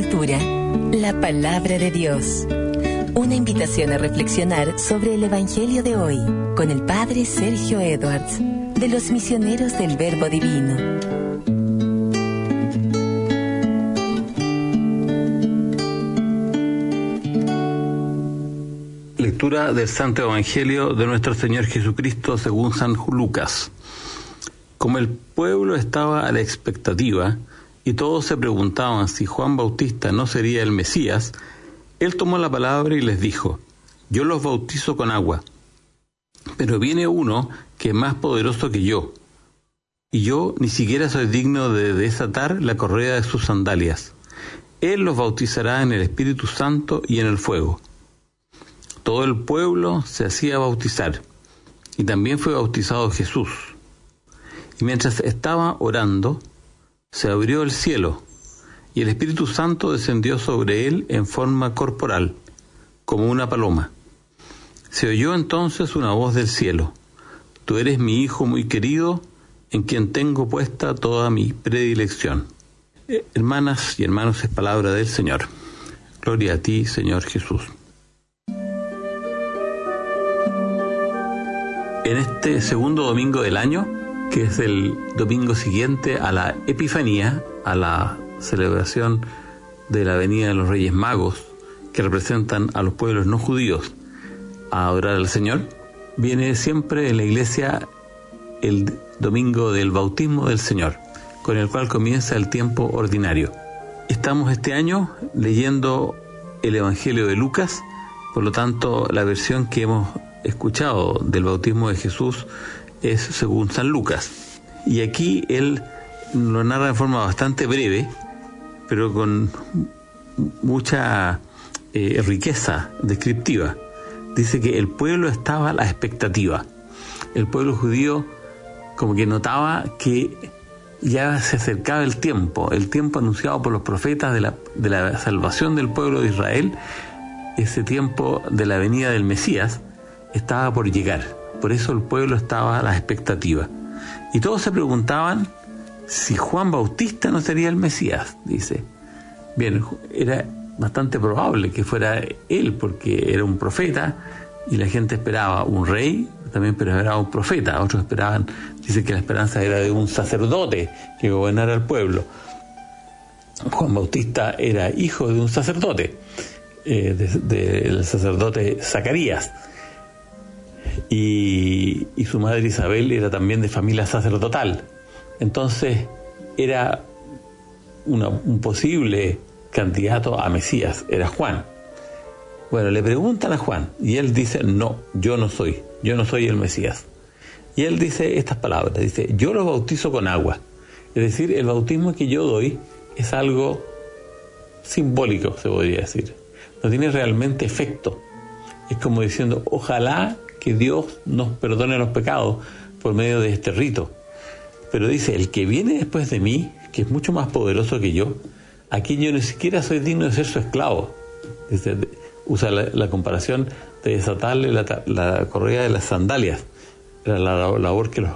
lectura, la palabra de Dios. Una invitación a reflexionar sobre el Evangelio de hoy con el Padre Sergio Edwards, de los Misioneros del Verbo Divino. Lectura del Santo Evangelio de nuestro Señor Jesucristo según San Lucas. Como el pueblo estaba a la expectativa y todos se preguntaban si Juan Bautista no sería el Mesías, él tomó la palabra y les dijo: yo los bautizo con agua, pero viene uno que es más poderoso que yo, y yo ni siquiera soy digno de desatar la correa de sus sandalias. Él los bautizará en el Espíritu Santo y en el fuego. Todo el pueblo se hacía bautizar, y también fue bautizado Jesús. Y mientras estaba orando, se abrió el cielo, y el Espíritu Santo descendió sobre él en forma corporal, como una paloma. Se oyó entonces una voz del cielo: tú eres mi Hijo muy querido, en quien tengo puesta toda mi predilección. Hermanas y hermanos, es palabra del Señor. Gloria a ti, Señor Jesús. En este segundo domingo del año, que es el domingo siguiente a la Epifanía, a la celebración de la venida de los Reyes Magos, que representan a los pueblos no judíos a adorar al Señor, viene siempre en la iglesia el domingo del bautismo del Señor, con el cual comienza el tiempo ordinario. Estamos este año leyendo el Evangelio de Lucas, por lo tanto la versión que hemos escuchado del bautismo de Jesús es según San Lucas, y aquí él lo narra de forma bastante breve, pero con mucha riqueza descriptiva. Dice que el pueblo estaba a la expectativa. El pueblo judío como que notaba que ya se acercaba el tiempo anunciado por los profetas de la salvación del pueblo de Israel. Ese tiempo de la venida del Mesías estaba por llegar. Por eso el pueblo estaba a la expectativa. Y todos se preguntaban si Juan Bautista no sería el Mesías, dice. Bien, era bastante probable que fuera él, porque era un profeta, y la gente esperaba un rey, también esperaba un profeta. Otros esperaban, dice que la esperanza era de un sacerdote que gobernara el pueblo. Juan Bautista era hijo de un sacerdote, del sacerdote Zacarías. Y su madre Isabel era también de familia sacerdotal. Entonces era un posible candidato a Mesías, era Juan. Bueno, le preguntan a Juan y él dice: no, yo no soy el Mesías. Y él dice estas palabras, dice: yo los bautizo con agua. Es decir, el bautismo que yo doy es algo simbólico, se podría decir. No tiene realmente efecto. Es como diciendo: ojalá que Dios nos perdone los pecados por medio de este rito. Pero dice: el que viene después de mí, que es mucho más poderoso que yo, aquí yo ni siquiera soy digno de ser su esclavo. Dice, usa la comparación de desatarle la correa de las sandalias. Era la labor que los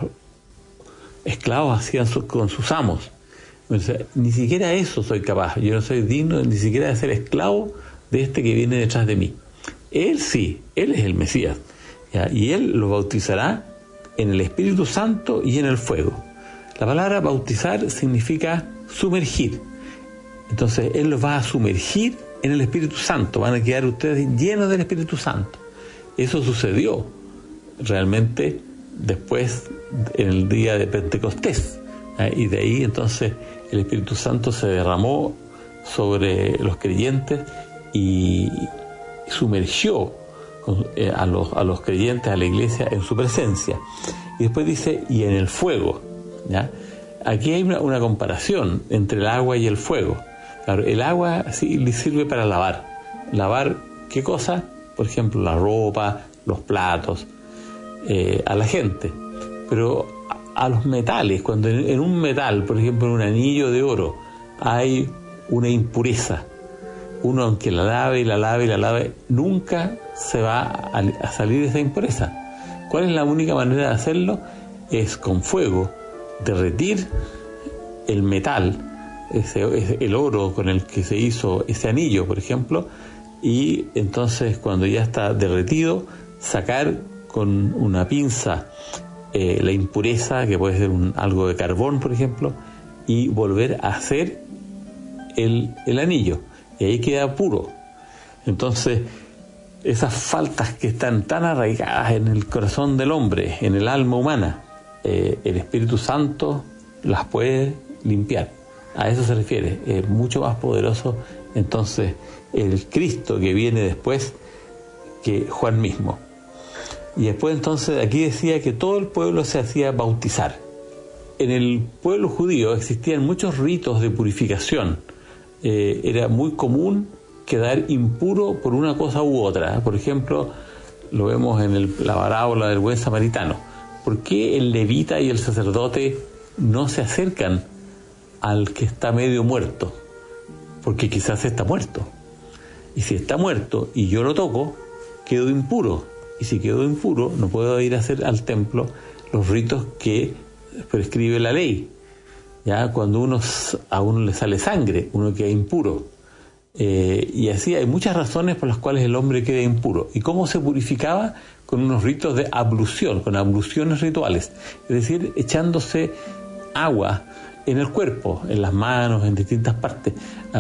esclavos hacían con sus amos. Dice, ni siquiera eso soy capaz. Yo no soy digno ni siquiera de ser esclavo de este que viene detrás de mí. Él sí, él es el Mesías. ¿Ya? Y él lo bautizará en el Espíritu Santo y en el fuego. La palabra bautizar significa sumergir. Entonces él los va a sumergir en el Espíritu Santo. Van a quedar ustedes llenos del Espíritu Santo. Eso sucedió realmente después, en el día de Pentecostés. Y de ahí entonces el Espíritu Santo se derramó sobre los creyentes y sumergió a los creyentes, a la iglesia, en su presencia. Y después dice: y en el fuego. ¿Ya? Aquí hay una comparación entre el agua y el fuego. Claro, el agua sí le sirve para lavar. ¿Lavar qué cosa? Por ejemplo, la ropa, los platos, a la gente. Pero a los metales, cuando en un metal, por ejemplo en un anillo de oro, hay una impureza, uno aunque la lave, nunca se va a salir de esa impureza. ¿Cuál es la única manera de hacerlo? Es con fuego, derretir el metal el oro con el que se hizo ese anillo, por ejemplo, y entonces cuando ya está derretido, sacar con una pinza la impureza, que puede ser algo de carbón, por ejemplo, y volver a hacer el anillo, y ahí queda puro. Entonces, esas faltas que están tan arraigadas en el corazón del hombre, en el alma humana, el Espíritu Santo las puede limpiar. A eso se refiere. Es mucho más poderoso entonces el Cristo que viene después que Juan mismo. Y después entonces aquí decía que todo el pueblo se hacía bautizar. En el pueblo judío existían muchos ritos de purificación. Era muy común quedar impuro por una cosa u otra. Por ejemplo, lo vemos en la parábola del buen samaritano. ¿Por qué el levita y el sacerdote no se acercan al que está medio muerto? Porque quizás está muerto. Y si está muerto y yo lo toco, quedo impuro. Y si quedo impuro, no puedo ir a hacer al templo los ritos que prescribe la ley. Ya cuando a uno le sale sangre, uno queda impuro. Y así hay muchas razones por las cuales el hombre queda impuro. ¿Y cómo se purificaba? Con unos ritos de ablución, con abluciones rituales. Es decir, echándose agua en el cuerpo, en las manos, en distintas partes.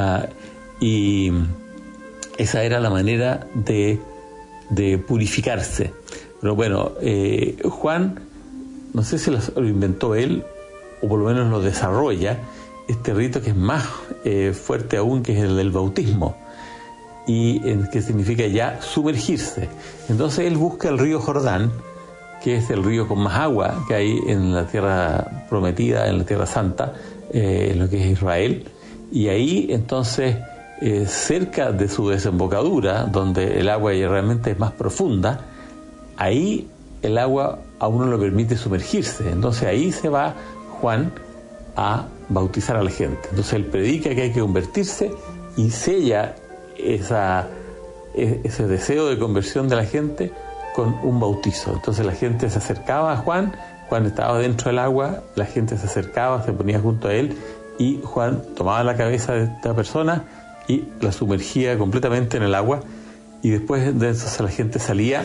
Y esa era la manera de purificarse. Pero bueno, Juan, no sé si lo inventó él, o por lo menos lo desarrolla, este rito que es más fuerte aún, que es el del bautismo, y que significa ya sumergirse. Entonces él busca el río Jordán, que es el río con más agua que hay en la tierra prometida, en la tierra santa, en lo que es Israel, y ahí entonces cerca de su desembocadura, donde el agua ya realmente es más profunda, ahí el agua a uno le permite sumergirse. Entonces ahí se va Juan a bautizar a la gente. Entonces él predica que hay que convertirse y sella ese deseo de conversión de la gente con un bautizo. Entonces la gente se acercaba a Juan estaba dentro del agua, la gente se acercaba, se ponía junto a él, y Juan tomaba la cabeza de esta persona y la sumergía completamente en el agua, y después de eso la gente salía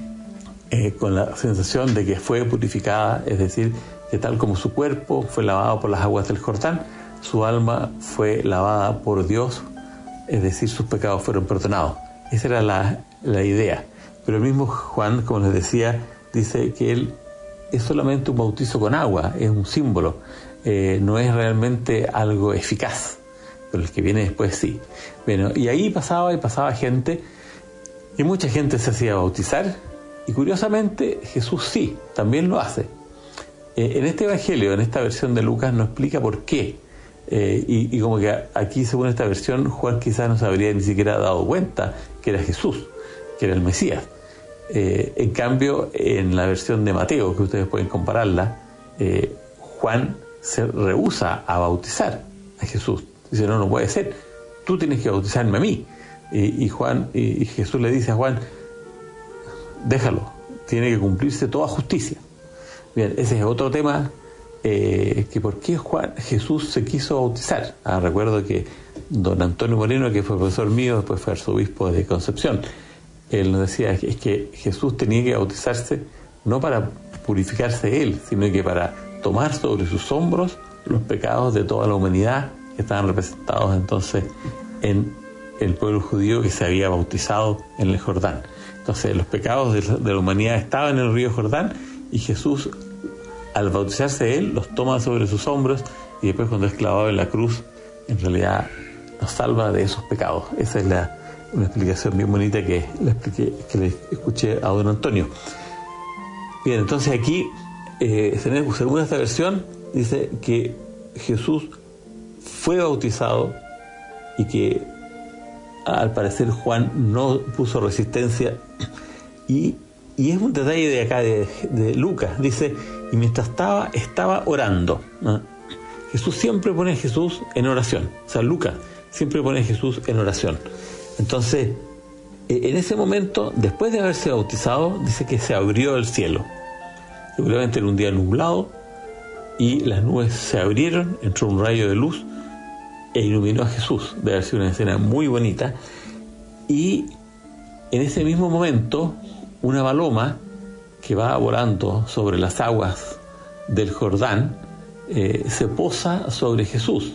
con la sensación de que fue purificada, es decir, que tal como su cuerpo fue lavado por las aguas del Jordán, su alma fue lavada por Dios, es decir, sus pecados fueron perdonados. Esa era la idea. Pero el mismo Juan, como les decía, dice que él es solamente un bautizo con agua, es un símbolo, no es realmente algo eficaz, pero el que viene después sí. Bueno, y ahí pasaba gente, y mucha gente se hacía bautizar, y curiosamente Jesús sí, también lo hace. En este evangelio, en esta versión de Lucas, no explica por qué, y como que aquí, según esta versión, Juan quizás no se habría ni siquiera dado cuenta que era Jesús, que era el Mesías. En cambio, en la versión de Mateo, que ustedes pueden compararla, Juan se rehúsa a bautizar a Jesús. Dice, no puede ser, tú tienes que bautizarme a mí. Y Jesús le dice a Juan, déjalo, tiene que cumplirse toda justicia. Bien, ese es otro tema, que por qué Jesús se quiso bautizar. Recuerdo que don Antonio Moreno, que fue profesor mío, después fue arzobispo de Concepción, él nos decía es que Jesús tenía que bautizarse no para purificarse él, sino que para tomar sobre sus hombros los pecados de toda la humanidad, que estaban representados entonces en el pueblo judío que se había bautizado en el Jordán. Entonces los pecados de la humanidad estaban en el río Jordán, y Jesús, al bautizarse él, los toma sobre sus hombros, y después, cuando es clavado en la cruz, en realidad nos salva de esos pecados. Esa es una explicación bien bonita que le escuché a don Antonio. Bien, entonces aquí, según esta versión, dice que Jesús fue bautizado, y que al parecer Juan no puso resistencia, y es un detalle de acá de Lucas. Dice, y mientras estaba orando, ¿no? Jesús siempre pone a Jesús en oración. O sea, Lucas siempre pone a Jesús en oración. Entonces, en ese momento, después de haberse bautizado, dice que se abrió el cielo. Seguramente era un día nublado, y las nubes se abrieron, entró un rayo de luz, e iluminó a Jesús. Debe haber sido una escena muy bonita. Y en ese mismo momento, una paloma que va volando sobre las aguas del Jordán se posa sobre Jesús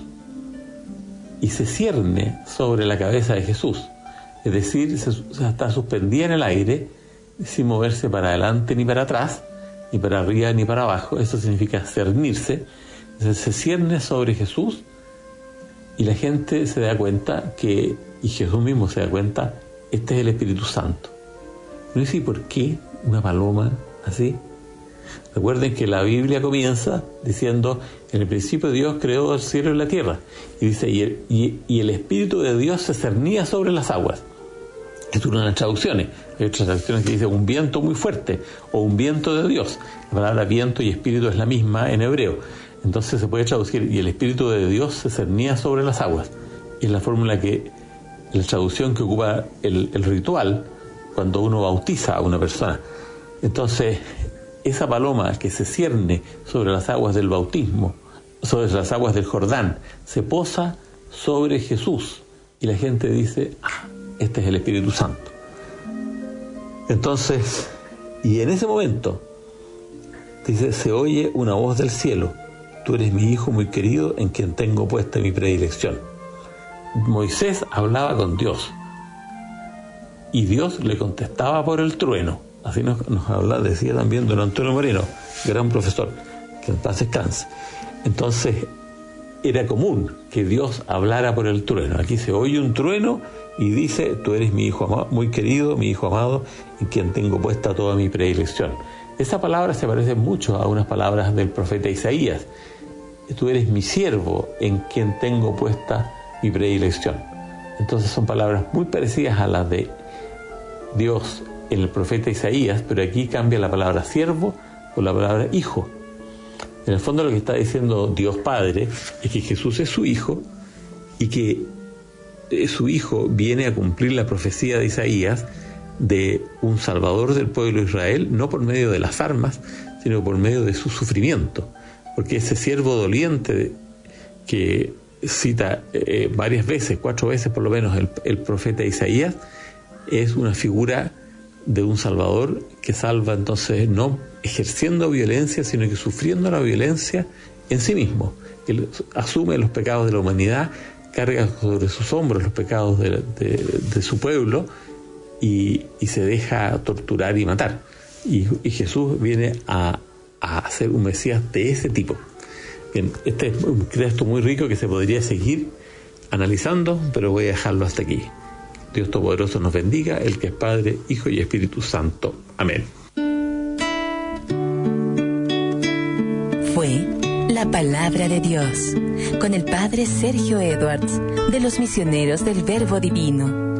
y se cierne sobre la cabeza de Jesús. Es decir, está suspendida en el aire sin moverse para adelante ni para atrás, ni para arriba ni para abajo. Eso significa cernirse. Entonces se cierne sobre Jesús y la gente se da cuenta y Jesús mismo se da cuenta, este es el Espíritu Santo. No dice, ¿y por qué una paloma así? Recuerden que la Biblia comienza diciendo, en el principio Dios creó el cielo y la tierra. Y dice, y el Espíritu de Dios se cernía sobre las aguas. Es una de las traducciones. Hay otras traducciones que dicen un viento muy fuerte o un viento de Dios. La palabra viento y espíritu es la misma en hebreo. Entonces se puede traducir, y el Espíritu de Dios se cernía sobre las aguas. Y es la fórmula la traducción que ocupa el ritual cuando uno bautiza a una persona. Entonces, esa paloma que se cierne sobre las aguas del bautismo, sobre las aguas del Jordán, se posa sobre Jesús. Y la gente dice, este es el Espíritu Santo. Entonces, y en ese momento, dice, se oye una voz del cielo, tú eres mi hijo muy querido en quien tengo puesta mi predilección. Moisés hablaba con Dios y Dios le contestaba por el trueno. Así nos decía también don Antonio Moreno, gran profesor, que en paz descanse. Entonces, era común que Dios hablara por el trueno. Aquí se oye un trueno y dice, tú eres mi hijo amado, muy querido, mi hijo amado, en quien tengo puesta toda mi predilección. Esa palabra se parece mucho a unas palabras del profeta Isaías. Tú eres mi siervo, en quien tengo puesta mi predilección. Entonces son palabras muy parecidas a las de Dios en el profeta Isaías, pero aquí cambia la palabra siervo por la palabra hijo. En el fondo lo que está diciendo Dios Padre es que Jesús es su hijo y que su hijo viene a cumplir la profecía de Isaías de un salvador del pueblo de Israel, no por medio de las armas, sino por medio de su sufrimiento. Porque ese siervo doliente que cita varias veces, 4 veces por lo menos, el profeta Isaías, es una figura de un salvador que salva entonces no ejerciendo violencia, sino que sufriendo la violencia en sí mismo. Él asume los pecados de la humanidad, carga sobre sus hombros los pecados de su pueblo y se deja torturar y matar. Y Jesús viene a ser un Mesías de ese tipo. Bien, este es un texto muy rico que se podría seguir analizando, pero voy a dejarlo hasta aquí. Dios Todopoderoso nos bendiga, el que es Padre, Hijo y Espíritu Santo. Amén. Fue la Palabra de Dios, con el Padre Sergio Edwards, de los Misioneros del Verbo Divino.